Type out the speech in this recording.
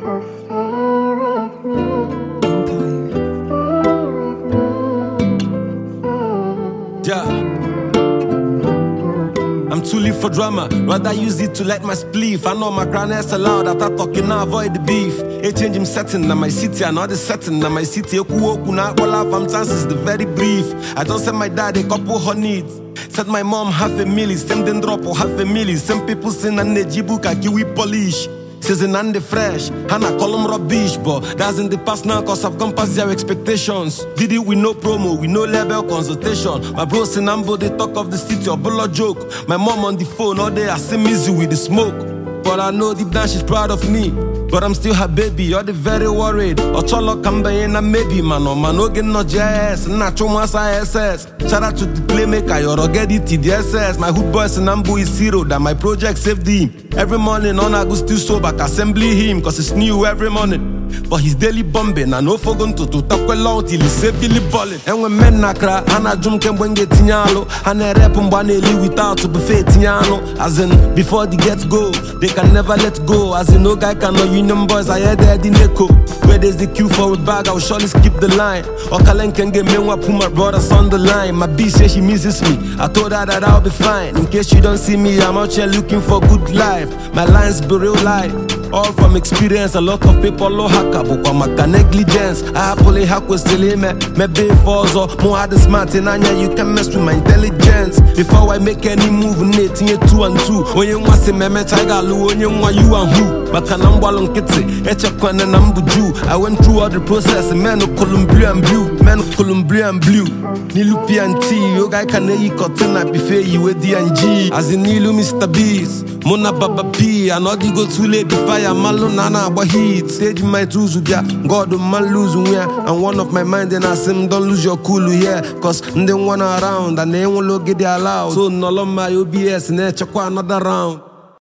Yeah. I'm too lit for drama, rather use it to light my spleef. I know my grand ass allowed that I talking now avoid the beef. A change him setting, now my city, another setting, now my city. Oku na all from chances, the very brief. I just sent my dad a couple her needs. Said my mom $500,000, same then drop or $500,000. Some people sing and Nejibuka kiwi polish. Season and the fresh, and I call them rubbish, but that's in the past now, cause I've gone past their expectations. Did it with no promo, with no level consultation. My bros in Ambo, they talk of the city, or bullet joke. My mom on the phone all day, I see Mizu with the smoke. But I know deep down she's proud of me. But I'm still her baby, you're the very worried. Ocholo Kambaye na maybe, man, or man, no get no JS, Nacho Masa SS. Shout out to the playmaker, you're get it, TDSS. My hood boys in Ambu is zero, that my project saved him. Every morning, on I go still sober, assembly him, cause it's new every morning. But he's daily bombing, and no forgon to talk along till he's safely balling. And when men nakra, Hana Jum can bring it tinyalo, and I rap on Baneli without to buffet tinyano. As in, before the gets go, they can never let go. As in, no guy can know union boys, I heard that in echo. Where there's the queue for a bag, I will surely skip the line. Or Kalen can get me one, put my brothers on the line. My B says she misses me, I told her that I'll be fine. In case you don't see me, I'm out here looking for good life. My lines be real life. All from experience, a lot of people low haka, but I'm a negligence. I happily hack with silly me be falls or more hard smart in Anya, you can mess with my intelligence. Before I make any move, Nate, you 2 and 2. When you want to me, Tiger Lou, when you want you and who. But can I'm walling kitty, Echakwan and Ambuju. I went through all the process, men of Columbia and blue, men of Columbia and blue. Nilupi and T, you guy can eat cotton up before you with D&G. As in Nilu Mr. Beast, Mona Baba P, and all you go too late before I'm alone, Nana, but heat. Stage my tools with ya, God, the man lose yeah. And one of my mind, then I say, don't lose your cool, yeah. Cause they want around, and they won't look at their loud. So, no, my OBS, and they check another round.